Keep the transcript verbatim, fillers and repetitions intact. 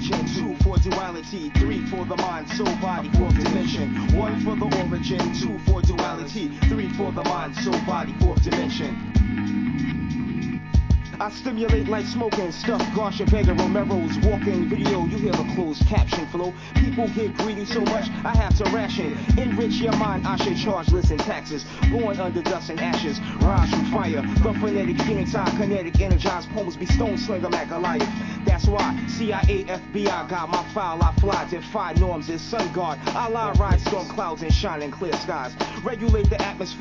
origin, two for duality, three for the mind, soul, body, fourth dimension. One for the origin, two for duality, three for the mind, soul, body, fourth dimension. I stimulate like smoking stuff. Garcia Vega Romero's walking video. You hear the closed caption flow. People get greedy so much I have to ration. Enrich your mind. I should charge listen taxes. Born under dust and ashes. Rise from fire. The phonetic phoenix eye kinetic. Energized poems be stone slinger Mac Goliath. That's why C I A F B I got my file. I fly. Defy norms as sun guard. I lie ride storm clouds and shining clear skies. Regulate the atmosphere.